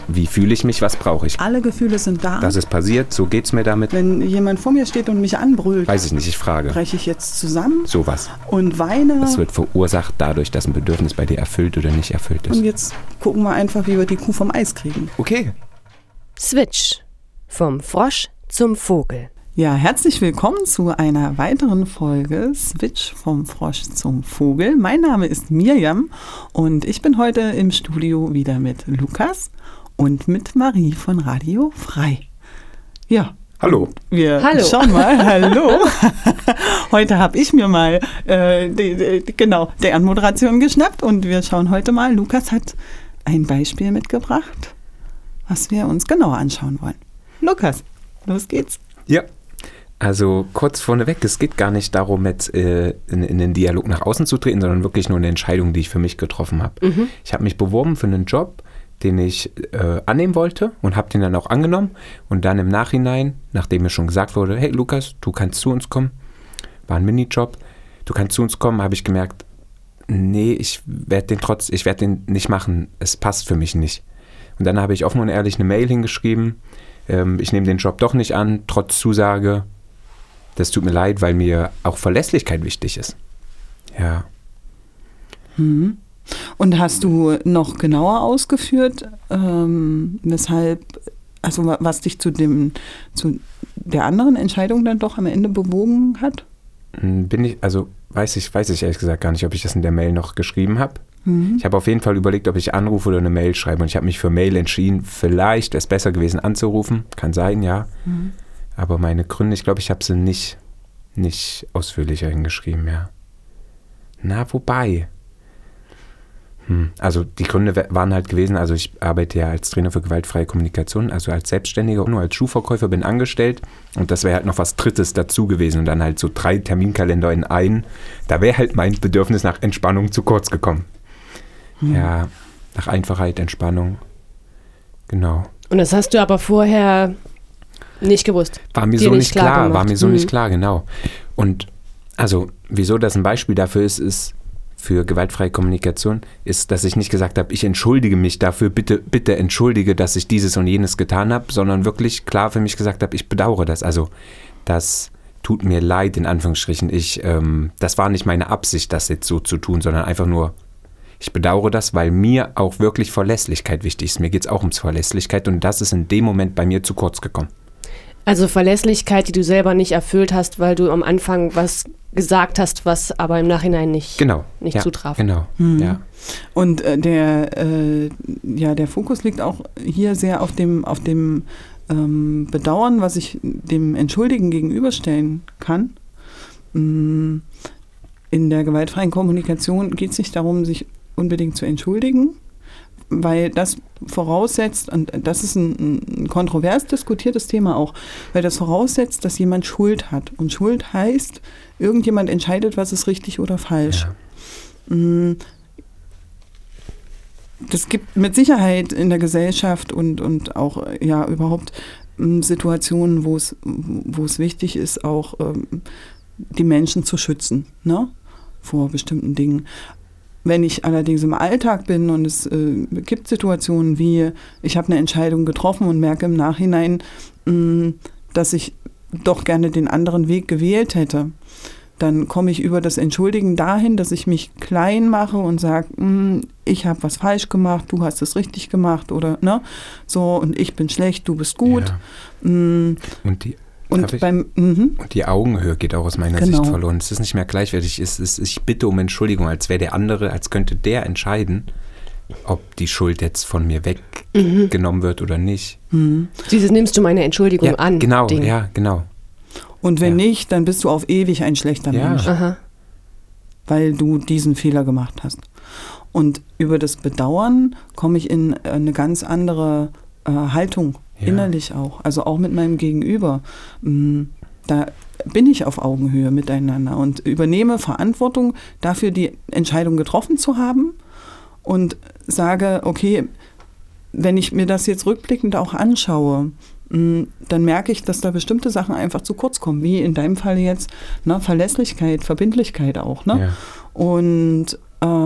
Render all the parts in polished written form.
Wie fühle ich mich, was brauche ich? Alle Gefühle sind da. Das ist passiert, so geht's mir damit. Wenn jemand vor mir steht und mich anbrüllt, Weiß ich nicht, ich frage. breche ich jetzt zusammen Sowas. und weine. Das wird verursacht dadurch, dass ein Bedürfnis bei dir erfüllt oder nicht erfüllt ist. Und jetzt gucken wir einfach, wie wir die Kuh vom Eis kriegen. Okay. Switch. Vom Frosch zum Vogel. Ja, herzlich willkommen zu einer weiteren Folge Switch vom Frosch zum Vogel. Mein Name ist Mirjam und ich bin heute im Studio wieder mit Lukas und mit Marie von Radio Frei. Ja. Hallo. Wir Hallo. schauen mal. Hallo. Heute habe ich mir mal die Anmoderation geschnappt und wir schauen heute mal. Lukas hat ein Beispiel mitgebracht, was wir uns genauer anschauen wollen. Lukas, los geht's. Ja. Also kurz vorneweg, es geht gar nicht darum, jetzt in den Dialog nach außen zu treten, sondern wirklich nur eine Entscheidung, die ich für mich getroffen habe. Ich habe mich beworben für einen Job, den ich annehmen wollte und habe den dann auch angenommen. Und dann im Nachhinein, nachdem mir schon gesagt wurde, hey Lukas, du kannst zu uns kommen, war ein Minijob, du kannst zu uns kommen, habe ich gemerkt, nee, ich werde den nicht machen, es passt für mich nicht. Und dann habe ich offen und ehrlich eine Mail hingeschrieben, ich nehme den Job doch nicht an, trotz Zusage. Das tut mir leid, weil mir auch Verlässlichkeit wichtig ist. Ja. Und hast du noch genauer ausgeführt, weshalb, also was dich zu der anderen Entscheidung dann doch am Ende bewogen hat? Weiß ich ehrlich gesagt gar nicht, ob ich das in der Mail noch geschrieben habe. Ich habe auf jeden Fall überlegt, ob ich anrufe oder eine Mail schreibe. Und ich habe mich für Mail entschieden. Vielleicht wäre es besser gewesen anzurufen. Kann sein, ja. Aber meine Gründe, ich glaube, ich habe sie nicht ausführlicher hingeschrieben, ja. Na, wobei. Also die Gründe waren halt gewesen, also ich arbeite ja als Trainer für gewaltfreie Kommunikation, also als Selbstständiger und nur als Schuhverkäufer, bin angestellt und das wäre halt noch was Drittes dazu gewesen und dann halt so 3 Terminkalender in einen. Da wäre halt mein Bedürfnis nach Entspannung zu kurz gekommen. Ja, nach Einfachheit, Entspannung, genau. Und das hast du aber vorher nicht gewusst. War mir so nicht klar, genau. Und also, wieso das ein Beispiel dafür ist für gewaltfreie Kommunikation, ist, dass ich nicht gesagt habe, ich entschuldige mich dafür, bitte entschuldige, dass ich dieses und jenes getan habe, sondern wirklich klar für mich gesagt habe, ich bedauere das. Also, das tut mir leid, in Anführungsstrichen. Das war nicht meine Absicht, das jetzt so zu tun, sondern einfach nur, ich bedauere das, weil mir auch wirklich Verlässlichkeit wichtig ist. Mir geht es auch ums Verlässlichkeit und das ist in dem Moment bei mir zu kurz gekommen. Also Verlässlichkeit, die du selber nicht erfüllt hast, weil du am Anfang was gesagt hast, was aber im Nachhinein nicht zutraf. Genau, ja. Und der Fokus liegt auch hier sehr auf dem Bedauern, was ich dem Entschuldigen gegenüberstellen kann. In der gewaltfreien Kommunikation geht es nicht darum, sich unbedingt zu entschuldigen, weil das voraussetzt, und das ist ein kontrovers diskutiertes Thema auch, weil das voraussetzt, dass jemand Schuld hat. Und Schuld heißt, irgendjemand entscheidet, was ist richtig oder falsch. Ja. Das gibt mit Sicherheit in der Gesellschaft und auch überhaupt Situationen, wo es wichtig ist, auch die Menschen zu schützen, ne? Vor bestimmten Dingen. Wenn ich allerdings im Alltag bin und es gibt Situationen wie, ich habe eine Entscheidung getroffen und merke im Nachhinein, dass ich doch gerne den anderen Weg gewählt hätte, dann komme ich über das Entschuldigen dahin, dass ich mich klein mache und sage, ich habe was falsch gemacht, du hast es richtig gemacht oder ne, so und ich bin schlecht, du bist gut. Ja. Und die Augenhöhe geht auch aus meiner Sicht verloren. Es ist nicht mehr gleichwertig. Ich bitte um Entschuldigung, als wäre der andere, als könnte der entscheiden, ob die Schuld jetzt von mir weggenommen wird oder nicht. Dieses nimmst du meine Entschuldigung an. Genau, Ding. ja, genau. Und wenn nicht, dann bist du auf ewig ein schlechter Mensch. Aha. Weil du diesen Fehler gemacht hast. Und über das Bedauern komme ich in eine ganz andere Haltung. Ja. Innerlich auch, also auch mit meinem Gegenüber. Da bin ich auf Augenhöhe miteinander und übernehme Verantwortung dafür, die Entscheidung getroffen zu haben und sage, okay, wenn ich mir das jetzt rückblickend auch anschaue, dann merke ich, dass da bestimmte Sachen einfach zu kurz kommen, wie in deinem Fall jetzt, ne, Verlässlichkeit, Verbindlichkeit auch. Ne? Ja. Und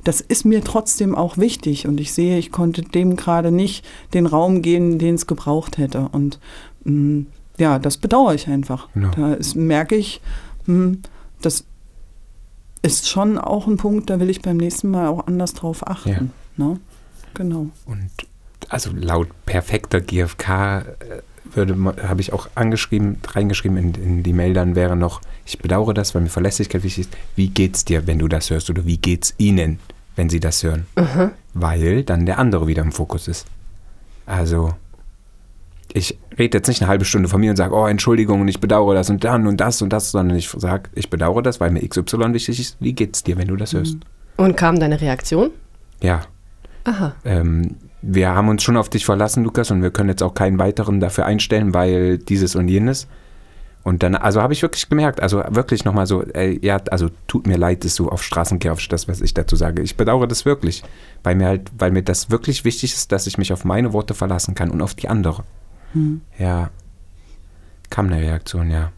das ist mir trotzdem auch wichtig und ich sehe, ich konnte dem gerade nicht den Raum geben, den es gebraucht hätte. Und ja, das bedauere ich einfach. Genau. Da merke ich, das ist schon auch ein Punkt, da will ich beim nächsten Mal auch anders drauf achten. Ja. Ne? Genau. Und also laut perfekter GfK habe ich auch reingeschrieben in die Mail, dann wäre noch, ich bedauere das, weil mir Verlässlichkeit wichtig ist. Wie geht's dir, wenn du das hörst? Oder wie geht's Ihnen, wenn Sie das hören? Weil dann der andere wieder im Fokus ist. Also ich rede jetzt nicht eine halbe Stunde von mir und sage, oh, Entschuldigung, und ich bedauere das und dann und das, sondern ich sage, ich bedauere das, weil mir XY wichtig ist. Wie geht's dir, wenn du das hörst? Und kam deine Reaktion? Ja. Aha. Wir haben uns schon auf dich verlassen, Lukas, und wir können jetzt auch keinen weiteren dafür einstellen, weil dieses und jenes. Und dann, also habe ich wirklich gemerkt, also wirklich nochmal so, ja, also tut mir leid, dass du auf Straßen kehrst, das, was ich dazu sage. Ich bedauere das wirklich, weil mir das wirklich wichtig ist, dass ich mich auf meine Worte verlassen kann und auf die andere. Ja, kam eine Reaktion, ja.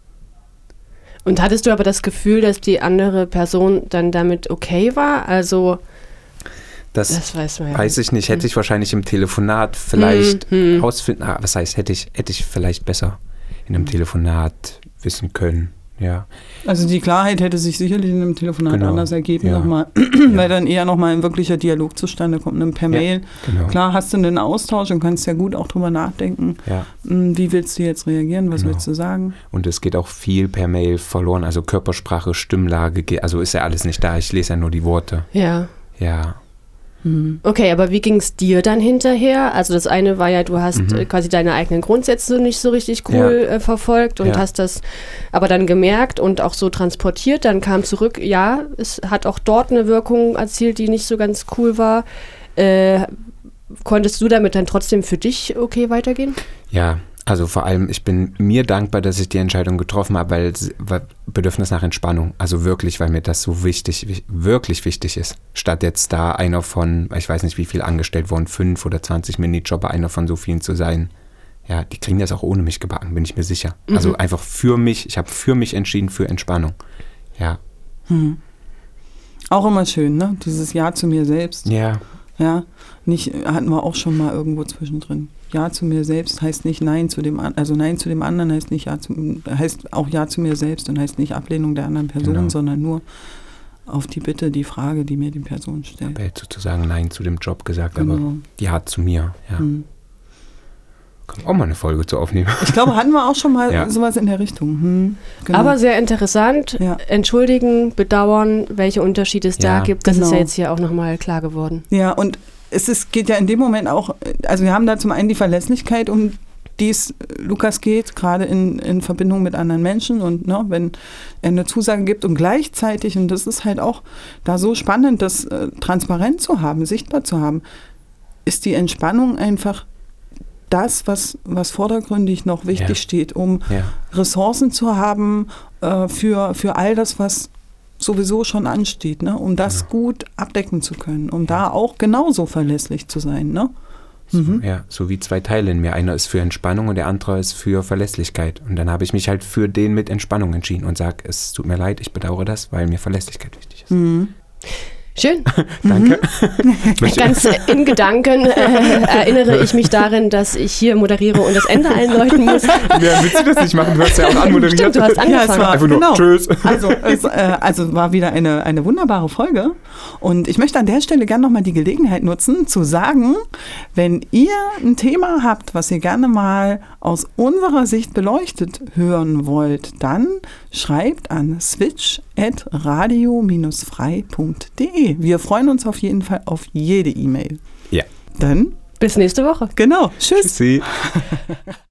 Und hattest du aber das Gefühl, dass die andere Person dann damit okay war? Also das weiß man ja. Weiß ich nicht, hätte ich wahrscheinlich im Telefonat vielleicht rausfinden, was heißt, hätte ich vielleicht besser in einem Telefonat wissen können, ja. Also die Klarheit hätte sich sicherlich in einem Telefonat anders ergeben nochmal, weil dann eher nochmal ein wirklicher Dialog zustande kommt, per Mail. Genau. Klar hast du einen Austausch und kannst ja gut auch drüber nachdenken, wie willst du jetzt reagieren, was willst du sagen? Und es geht auch viel per Mail verloren, also Körpersprache, Stimmlage, also ist ja alles nicht da, ich lese ja nur die Worte. Ja. Ja. Okay, aber wie ging es dir dann hinterher? Also das eine war ja, du hast quasi deine eigenen Grundsätze nicht so richtig cool verfolgt und hast das aber dann gemerkt und auch so transportiert, dann kam zurück, ja, es hat auch dort eine Wirkung erzielt, die nicht so ganz cool war. Konntest du damit dann trotzdem für dich okay weitergehen? Ja, also vor allem, ich bin mir dankbar, dass ich die Entscheidung getroffen habe, weil Bedürfnis nach Entspannung, also wirklich, weil mir das so wirklich wichtig ist. Statt jetzt da einer von, ich weiß nicht wie viel angestellt wurden, 5 oder 20 Minijobber, einer von so vielen zu sein. Ja, die kriegen das auch ohne mich gebacken, bin ich mir sicher. Also einfach für mich, ich habe für mich entschieden, für Entspannung. Ja. Auch immer schön, ne? Dieses Ja zu mir selbst. Ja. Ja, hatten wir auch schon mal irgendwo zwischendrin. Ja zu mir selbst heißt nicht Nein zu dem anderen, also Nein zu dem anderen heißt nicht heißt auch Ja zu mir selbst und heißt nicht Ablehnung der anderen Person, sondern nur auf die Bitte, die Frage, die mir die Person stellt. Ich habe jetzt sozusagen Nein zu dem Job gesagt, aber Ja zu mir, ja. Kann auch mal eine Folge zu aufnehmen. Ich glaube, hatten wir auch schon mal sowas in der Richtung. Genau. Aber sehr interessant. Ja. Entschuldigen, bedauern, welche Unterschiede es da gibt. Das ist ja jetzt hier auch nochmal klar geworden. Ja, und geht ja in dem Moment auch, also wir haben da zum einen die Verlässlichkeit, um die es Lukas geht, gerade in Verbindung mit anderen Menschen und wenn er eine Zusage gibt und gleichzeitig, und das ist halt auch da so spannend, das transparent zu haben, sichtbar zu haben, ist die Entspannung einfach das, was vordergründig noch wichtig steht, um Ressourcen zu haben für all das, was sowieso schon ansteht, ne? Um das gut abdecken zu können, um da auch genauso verlässlich zu sein. Ne? So wie 2 Teile in mir. Einer ist für Entspannung und der andere ist für Verlässlichkeit. Und dann habe ich mich halt für den mit Entspannung entschieden und sage, es tut mir leid, ich bedauere das, weil mir Verlässlichkeit wichtig ist. Schön. Danke. Ganz in Gedanken erinnere ich mich darin, dass ich hier moderiere und das Ende einläuten muss. Ja, willst du das nicht machen? Du hast ja auch anmoderiert. Stimmt, du hast angefangen. Einfach nur Tschüss. Also war wieder eine wunderbare Folge. Und ich möchte an der Stelle gerne nochmal die Gelegenheit nutzen, zu sagen, wenn ihr ein Thema habt, was ihr gerne mal aus unserer Sicht beleuchtet hören wollt, dann schreibt an switch@radio-frei.de. Wir freuen uns auf jeden Fall auf jede E-Mail. Ja. Dann bis nächste Woche. Genau. Tschüss. Tschüssi.